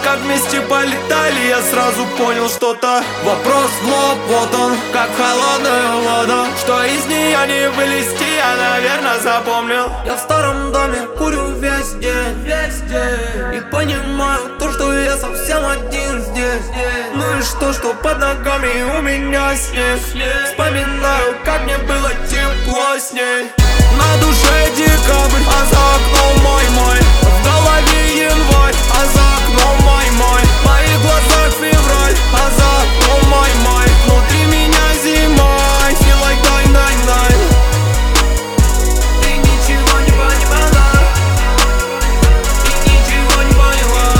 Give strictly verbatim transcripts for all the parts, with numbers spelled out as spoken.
как вместе полетали, я сразу понял что-то. Вопрос в лоб, вот он, как холодная вода. Что из нее не вылезти, я, наверное, запомнил. Я в старом доме курю весь день, весь день. И понимаю то, что я совсем один здесь. Ну и что, что под ногами у меня снег. Вспоминаю, как мне было тепло с ней. На душе декабрь, а за окном мой-мой. В голове январь, а за окном май-май. В моих глазах февраль, а за окном май-май. Внутри меня зима, I feel like nine nine nine. Ты ничего не понимала, ты ничего не поняла.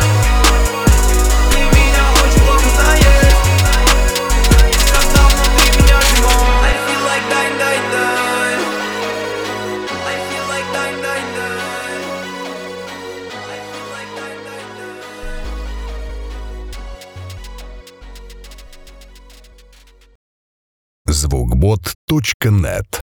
Ты меня очень плохо знаешь, когда внутри меня зима. I feel like nine nine nine. I feel like nine nine nine. I feel like nine nine nine. звукбот точка нет